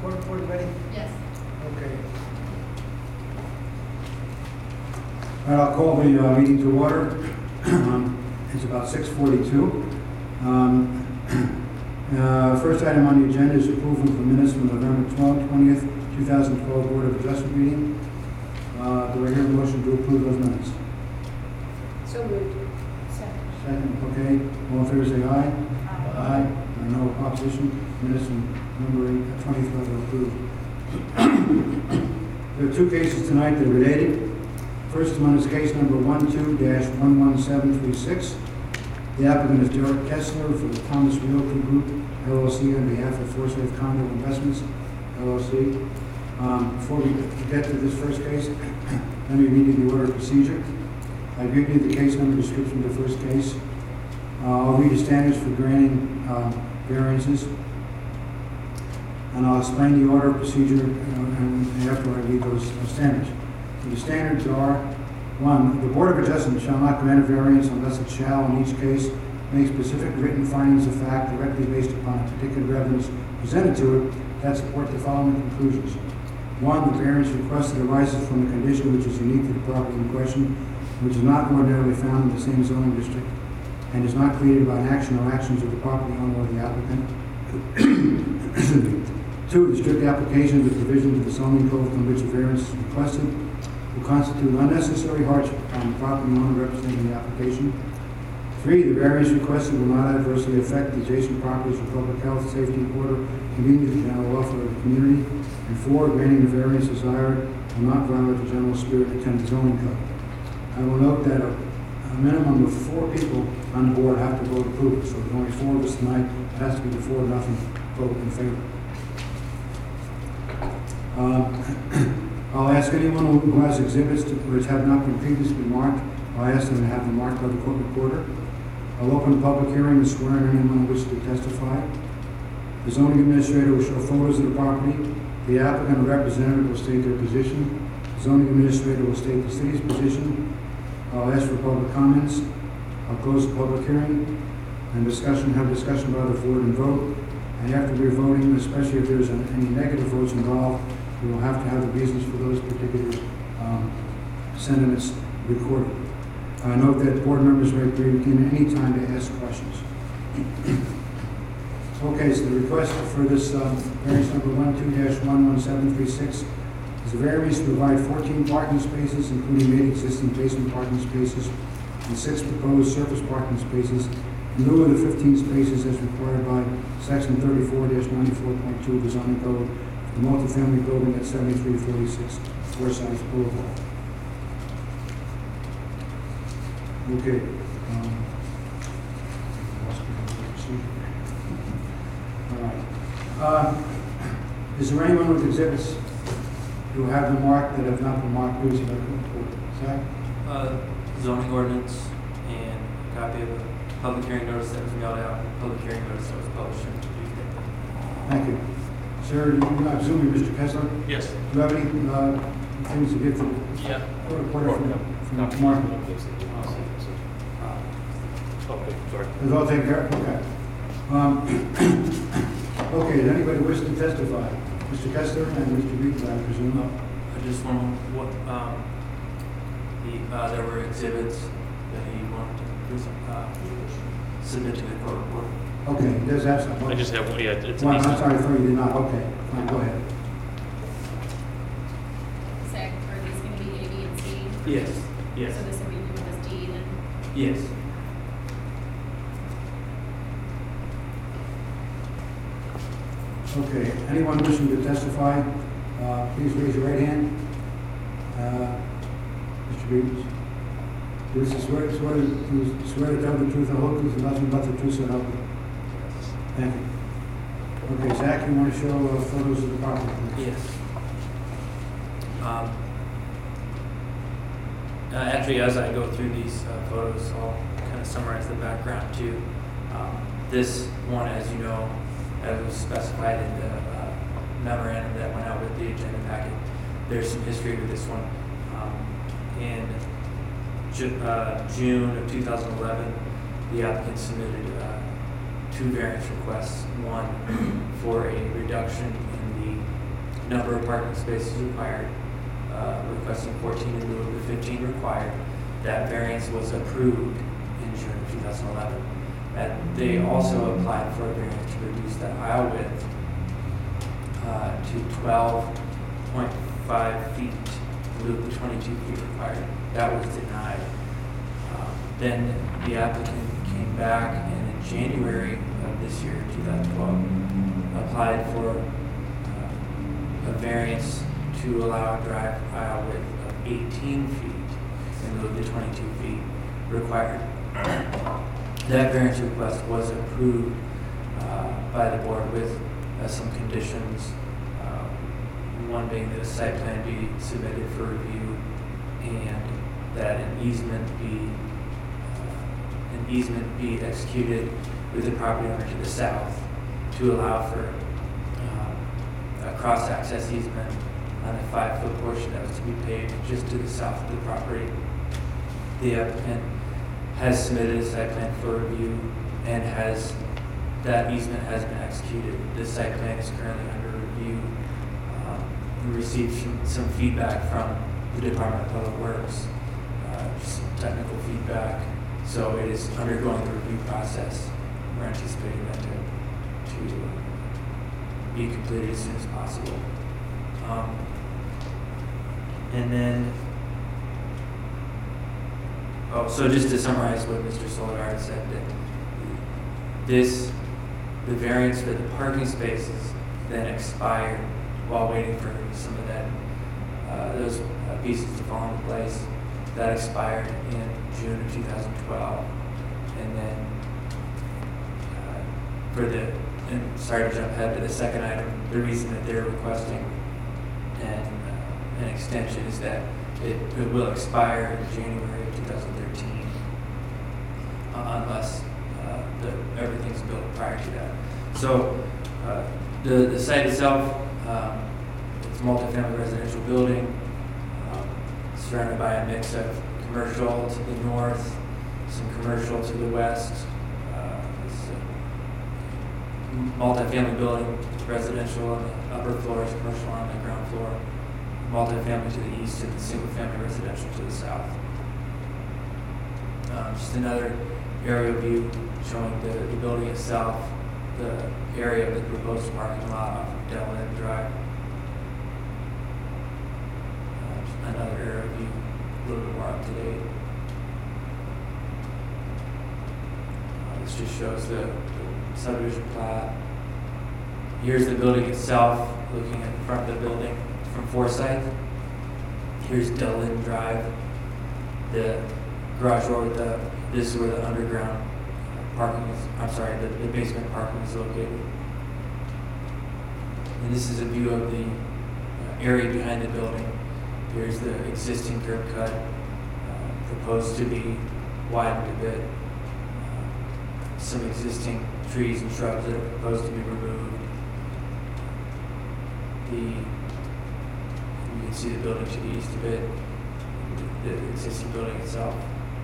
Board ready? Yes. Okay. All right, I'll call the meeting to order. It's about 6:42. First item on the agenda is approval of the minutes from November 20th, 2012 Board of Adjustment meeting. Do I hear a motion to approve those minutes? So moved. Second. Second, okay. All in favor, say aye. Aye. No opposition. Minutes from November 20th are approved. There are two cases tonight that are related. First one is case number 12-11736. The applicant is Derek Kessler for the Thomas Realty Group, LLC, on behalf of Forsyth Condo Investments, LLC. Before we get to this first case, let me read you the order of procedure. I've given you the case number description of the first case. I'll read the standards for granting variances, and I'll explain the order of procedure after I read those standards. So the standards are: 1, the Board of Adjustment shall not grant a variance unless it shall, in each case, make specific written findings of fact directly based upon a particular evidence presented to it that support the following conclusions. 1, the variance requested arises from a condition which is unique to the property in question, which is not ordinarily found in the same zoning district, and is not created by an action or actions of the property owner or the applicant. 2, the strict application of the provisions of the zoning code from which a variance is requested will constitute unnecessary hardship upon the property owner representing the application. 3, the variance requested will not adversely affect the adjacent properties for public health, safety, order, convenience, and general welfare of the community. And 4, granting the variance desired will not violate the general spirit and intent of the zoning code. I will note that a minimum of 4 people on the board have to vote approval. So there's only 4 of us tonight. It has to be the 4-0 vote in favor. I'll ask anyone who has exhibits which have not been previously marked, I'll ask them to have them marked by the court reporter. I'll open the public hearing and swear in anyone who wishes to testify. The zoning administrator will show photos of the property. The applicant or representative will state their position. The zoning administrator will state the city's position. I'll ask for public comments. I'll close the public hearing and have discussion by the board and vote. And after we're voting, especially if there's any negative votes involved, we will have to have the reasons for those particular sentiments recorded. I note that board members may begin any time to ask questions. Okay, so the request for this variance number 12-11736 is a variance to provide 14 parking spaces, including 8 existing basement parking spaces and 6 proposed surface parking spaces, in lieu of the 15 spaces as required by Section 34-94.2 of the zoning code for the multifamily building at 7346 Forsyth Boulevard. Okay. All right. Is there anyone with exhibits who have been marked that have not been marked previously? Zach? Zoning ordinance and a copy of the public hearing notice that was mailed out, public hearing notice that was published on Tuesday. Thank you. Sir, I presume you're Mr. Kessler? Yes. Do you have any things to give to the reporter from Mark? Okay, sorry. It's all taken care of? Okay. Okay, does anybody wish to testify? Mr. Kessler and Mr. Reed, I presume? I just wonder what, there were exhibits that he wanted to submit to the court report. Okay, he does have some. I just have one, yeah, it's One, an I'm sorry, I thought you did not. Okay, fine, go ahead. Zach, are these going to be A, B, and C? Yes, yes, So this will be with this deed and yes. Okay, anyone wishing to testify, please raise your right hand. Mr. Reed, do you swear to tell the truth, the whole truth, and nothing but the truth, so help you? Thank you. Okay, Zach, you want to show photos of the property? Please? Yes. Actually, as I go through these photos, I'll kind of summarize the background too. This one, as you know, as was specified in the memorandum that went out with the agenda packet, there's some history with this one. In June of 2011, the applicant submitted 2 variance requests, one for a reduction in the number of parking spaces required, requesting 14 in lieu of the 15 required. That variance was approved in June of 2011. And they also applied for a variance to reduce the aisle width to 12.5 feet in lieu of the 22 feet required. That was denied. Then the applicant came back and in January of this year, 2012, applied for a variance to allow a drive aisle width of 18 feet in lieu of the 22 feet required. That variance request was approved by the board with some conditions, one being that a site plan be submitted for review and that an easement be executed with the property owner to the south to allow for a cross-access easement on a 5-foot portion that was to be paved just to the south of the property. The applicant has submitted a site plan for review and that easement has been executed. This site plan is currently under review. We received some feedback from the Department of Public Works, some technical feedback. So it is undergoing the review process. We're anticipating that to be completed as soon as possible. And then, so just to summarize what Mr. Soledad said, that the variance for the parking spaces then expired while waiting for some of those pieces to fall into place. That expired in June of 2012. And then sorry to jump ahead to the second item, the reason that they're requesting an extension is that it will expire in January of 2013 unless everything's built prior to that. So the site itself, it's a multifamily residential building surrounded by a mix of commercial to the north, some commercial to the west. It's a multifamily building, residential on the upper floors, commercial on the ground floor, multifamily to the east, and the single-family residential to the south. Just another aerial view showing the building itself, the area of the proposed parking lot off of Dell Inn Drive. Another aerial view, a little bit more up to date. This just shows the subdivision plat. Here's the building itself, looking at the front of the building from Forsyth. Here's Dell Inn Drive. The garage door with this is where the underground parking is, the basement parking is located. And this is a view of the area behind the building. Here's the existing curb cut, proposed to be widened a bit. Some existing trees and shrubs that are proposed to be removed. You can see the building to the east a bit, the existing building itself.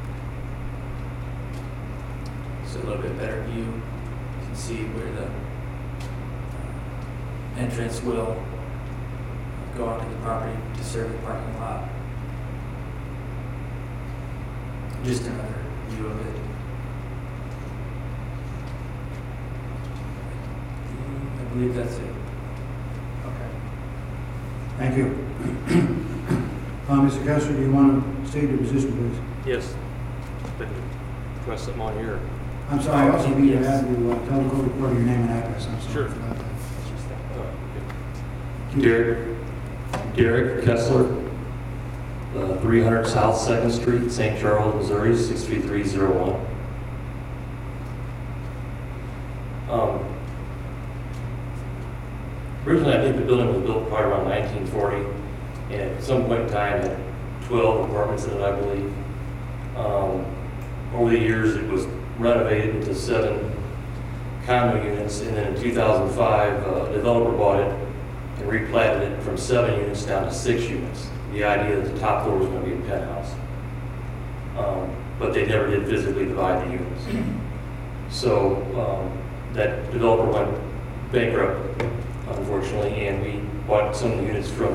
So a little bit better view. You can see where the entrance will go onto the property to serve the parking lot. Just another view of it. I believe that's it. Okay. Thank you. Mr. Kessler, do you want to state your position, please? Yes. Then request something on here. I'm sorry, I also need to Yes. have you tell the court reporter your name and address. I'm sorry. Sure. about that. Derek Kessler, 300 South 2nd Street, St. Charles, Missouri, 63301. Originally, I think the building was built probably around 1940, and at some point in time had 12 apartments in it, I believe. Over the years, it was renovated into 7 condo units, and then in 2005, a developer bought it and replatted it from 7 units down to 6 units. The idea that the top floor was going to be a penthouse. But they never did physically divide the units. So that developer went bankrupt, unfortunately, and we bought some of the units from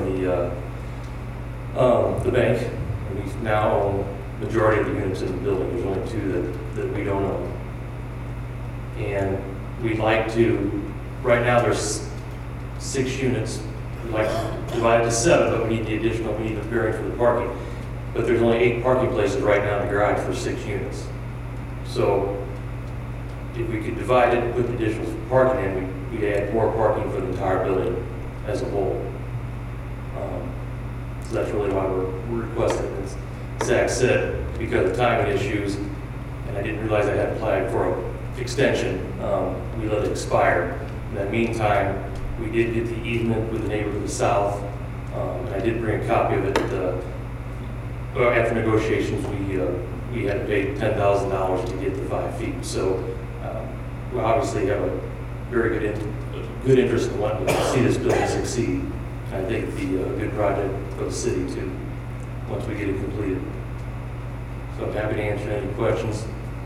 the bank, and we now own majority of the units in the building. There's only two that we don't own. And we'd like to, right now there's 6 units. We'd like to divide it to 7, but we need the additional, we need the variance for the parking. But there's only 8 parking places right now in the garage for 6 units. So if we could divide it and put the additional parking in, we'd add more parking for the entire building as a whole. So that's really why we're requesting this. Zach said, because of timing issues, and I didn't realize I had applied for an extension, we let it expire. In the meantime, we did get the easement with the neighbor to the south, and I did bring a copy of it. After negotiations, we had to pay $10,000 to get the 5 feet. So we obviously have a very good interest in wanting to see this building succeed. I think it'd be a good project for the city too, once we get it completed. So I'm happy to answer any questions.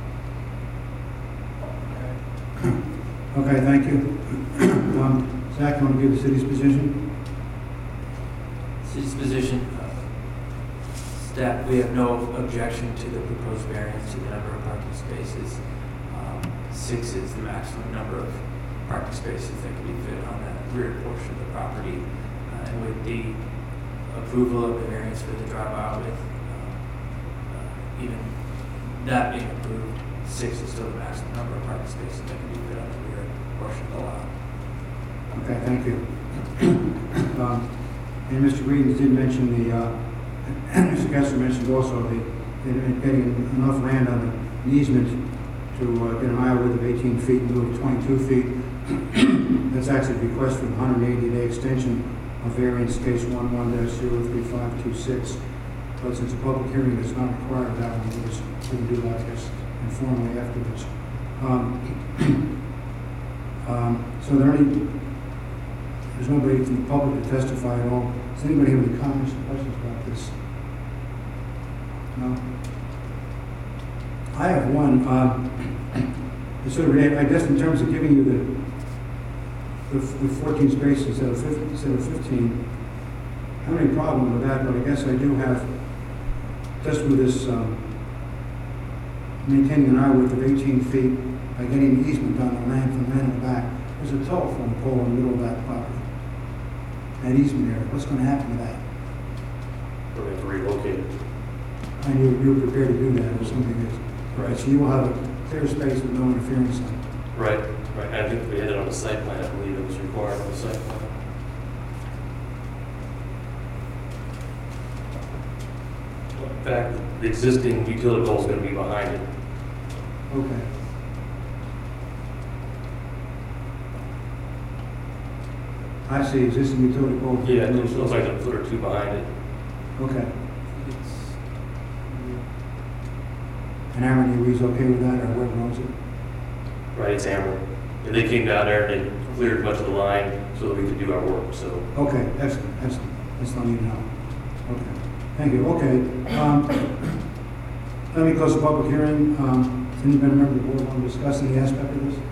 Okay, thank you. Zach, you want to give the city's position? City's position, staff, we have no objection to the proposed variance to the number of parking spaces. 6 is the maximum number of parking spaces that can be fit on that rear portion of the property. And with the approval of the variance for the drive out with even that being approved, 6 is still the maximum number of parking spaces that can be fit on the rear portion of the lot. Okay, thank you. And Mr. Green did mention Mr. Kessler mentioned also getting enough land on an easement to get an aisle width of 18 feet in lieu of 22 feet. That's actually a request for the 180-day extension of variance case 11-03526. But since a public hearing is not required, that one we can do that, I guess, informally afterwards. So there's nobody from the public to testify at all. Does anybody have any comments or questions about this? No? I have one. It's sort of related, I guess, in terms of giving you the 14 spaces instead of 15. I don't have any problem with that, but I guess I do have, just with this maintaining an aisle width of 18 feet by getting an easement on the land from the man in the back. There's a telephone pole in the middle of that property. That easement area. What's going to happen to that? We're going to relocate it. And you're prepared to do that or something else. Right. So you will have a clear space with no interference on it. Right, right. I think we had it on the site plan. I believe it was required on the site plan. In fact, the existing utility pole is going to be behind it. Okay. I see existing utility pole. Yeah, it looks like a foot or two behind it. Okay. And Aaron, you okay with that, or whoever owns it? Right, it's Amber. And they came down there and they cleared much of the line so that we could do our work, so. Okay, excellent, excellent. That's all I need to know. Okay, thank you. Okay. Let me close the public hearing. Does anybody member of the board want to discuss any aspect of this?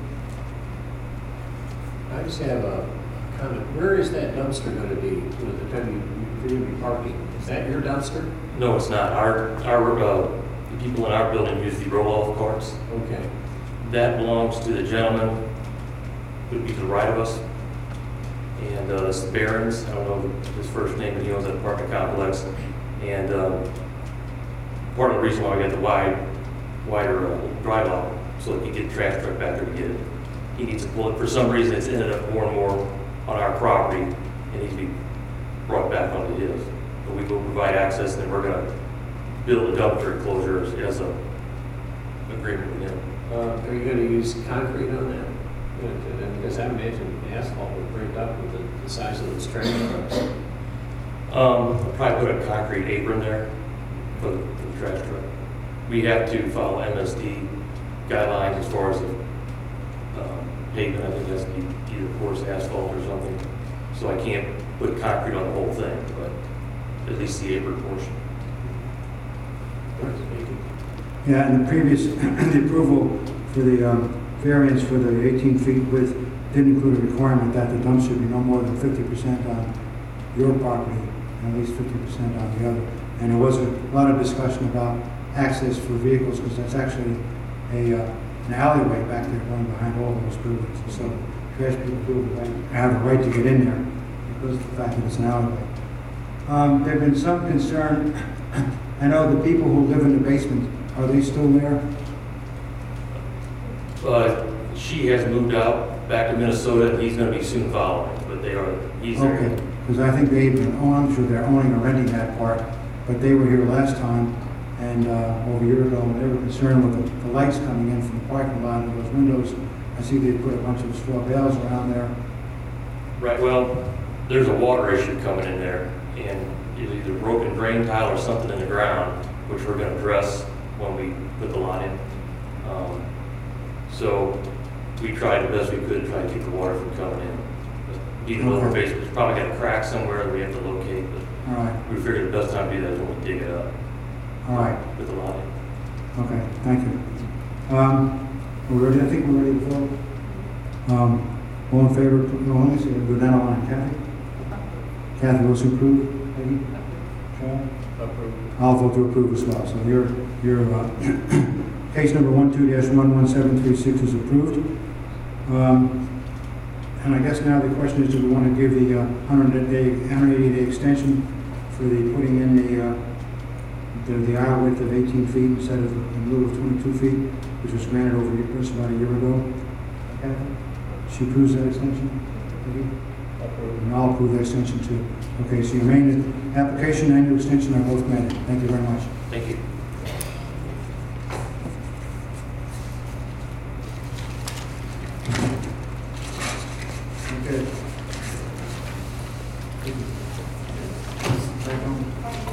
I just have a comment. Where is that dumpster going to be with the time you're going to be parking? Is that your dumpster? No, it's not. The people in our building use the roll-off carts. Okay. That belongs to the gentleman who would be to the right of us. And it's Barron's. I don't know his first name, but he owns that apartment complex. And part of the reason why we got the wider drive out, so that he can get the trash truck back there to get it. He needs to pull it. For some reason, it's ended up more and more on our property and needs to be brought back onto his. But we will provide access, and then we're going to build a dumpster enclosure as a agreement with him. Are you going to use concrete on that? Because I imagine asphalt would break up with the size of those trash trucks. I'll probably put a concrete apron there for the trash truck. We have to follow MSD guidelines as far as the pavement. I think it has to be either coarse asphalt or something. So I can't put concrete on the whole thing, but at least the apron portion. Yeah, and the previous, the approval for the variance for the 18 feet width did include a requirement that the dumpster be no more than 50% on your property and at least 50% on the other. And there was a lot of discussion about access for vehicles, because that's actually an alleyway back there going behind all those buildings. And so trash people do have a right to get in there because of the fact that it's an alleyway. There's been some concern. I know the people who live in the basement, are they still there? She has moved out back to Minnesota, and he's going to be soon following, but he's there. Okay, because I think they've been, I'm sure they're owning or renting that part, but they were here last time, and over a year ago, and they were concerned with the lights coming in from the parking lot and those windows. I see they put a bunch of straw bales around there. Right, well, there's a water issue coming in there, and either broken drain tile or something in the ground, which we're going to address when we put the lot in. So we tried the best we could to try to keep the water from coming in. Even though our basement's probably got a crack somewhere that we have to locate, but All right, we figured the best time to do that is when we dig it up all right, with the lot in. okay, thank you. We're ready, I think we're ready to vote. All in favor, let me see, we'll go down the line. Kathy votes to approve. Peggy? Sean? Approved. I'll vote to approve as well. So your case number 12-11736 is approved. And I guess now the question is, do we want to give the 180-day extension for the putting in the aisle width of 18 feet instead of in lieu of 22 feet, which was granted over just about a year ago? Kathy? She approves that extension? Peggy? And I'll approve that extension too. Okay, so your main application and your extension are both granted. Thank you very much. Thank you. Okay. Back home.